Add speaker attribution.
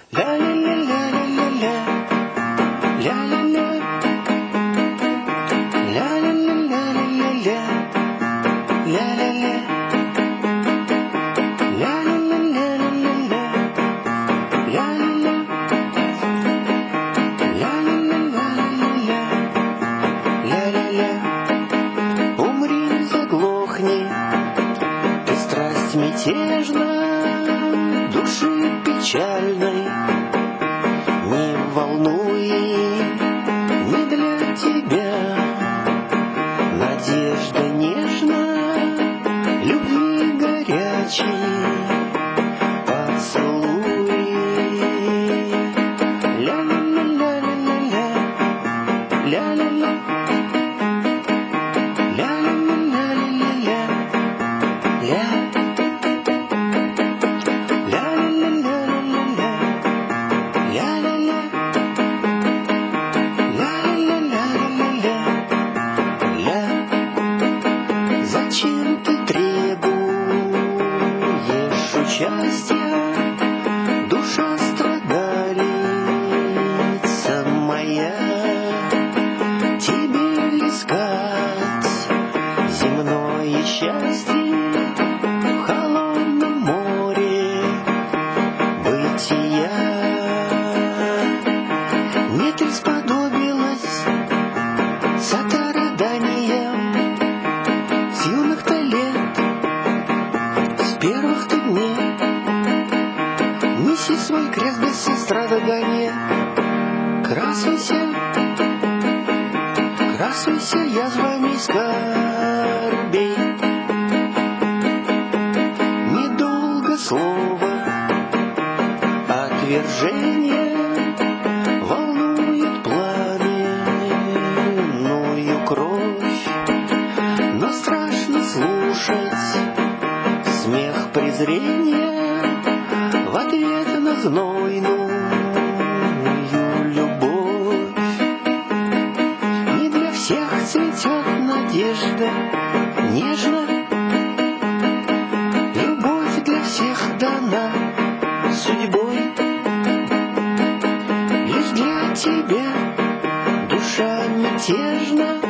Speaker 1: Ля-ля-ля-ля-ля-ля-ля, ля-ля-ля, ля-ля-ля-ля-ля-ля-ля, ля-ля-ля, ля-ля-ля-ля-ля-ля-ля, ля-ля-ля, ля-ля-ля-ля-ля-ля, ля-ля-ля. Умри, заглохни, ты страсть мятежна, души печальной не волнуй, не для тебя надежда нежна, любви горячей поцелуй. Ля-ля-ля-ля-ля-ля, ля-ля-ля, ля-ля-ля-ля-ля-ля, ля. Зачем ты требуешь участия, душа страдалица моя? Тебе искать земное счастье в холодном море бытия? Не ты сподобилась состраданием с юных-то лет, с первых-то дней. Неси свой крест без сострадания, красуйся, красуйся язвами скорбей. Недолго слово отвержение волнует пламенную кровь, но страшно слушать смех презрения в ответ на знойную любовь. Не для всех цветет надежда нежно, любовь для всех дана судьбой. Лишь для тебя душа мятежна